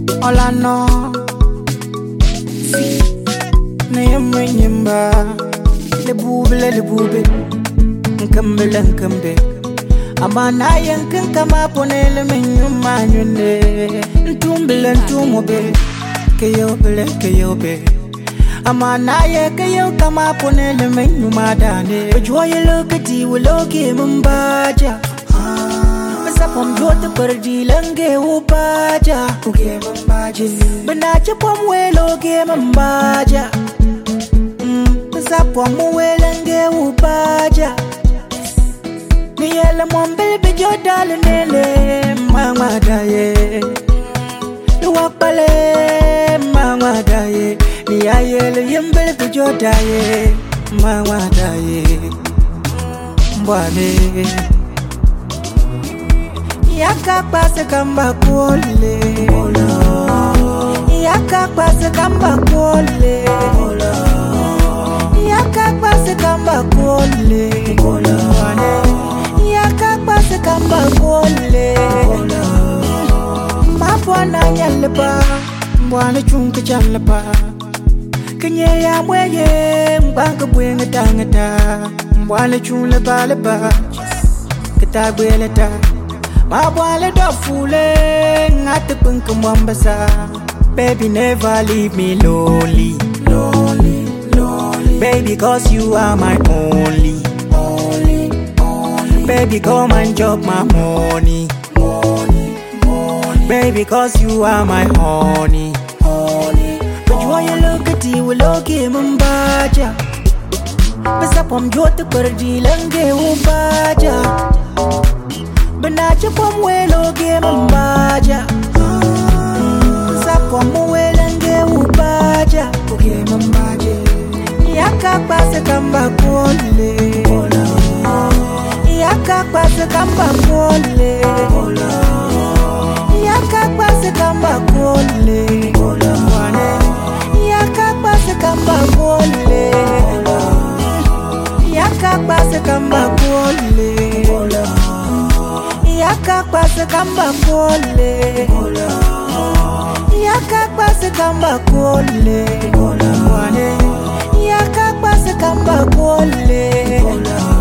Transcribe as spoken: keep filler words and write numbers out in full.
All I know, name remember the booble, the booble, Nkambel and Kambe. Amana yankin kama ponele menyu manyune Ntumbele ntumobe Keyobe keyobe Amana ye keyo kama ponele menyu madane Joye lokati waloke mbaja Masapom jote perdi lange ubaja Uge mbaja Benache pomwe loge mbaja Masapom uwe lange ubaja Niyele mwambele bejo dale nele Mama daye Nuwakpale Mama daye Niyayele yembele bejo daye Mama daye Mbwane Yaka pase kamba kuole Yaka pase kamba kuole Yaka pase kamba kuole Yaka pase kamba kuole Mabwana nyalepa Mbwana chunga chanlepa Kenye ya mweye Mbanga bwenga tangata Mbwana chunle balepa Kita gweleta Mabwale dofule Ngate punk mwambasa Baby never leave me lonely Lonely, lonely Baby cause you are my only Only, only Baby come and chop my money Money, money Baby cause you are my honey Honey, but you want you look at you look at mbaja Basa pom jote perdi lange ubaja Benache pomwe loge mbaja Basa pom we lange ubaja Uge mbaja Yaka pase kamba kuole Yaka pase kamba kuole Yaka pase kamba kuole Yaka pase kamba kuole Yaka pase kamba kuole Yaka pase kamba kuole Yaka pase kamba kuole Yaka pase kamba kuole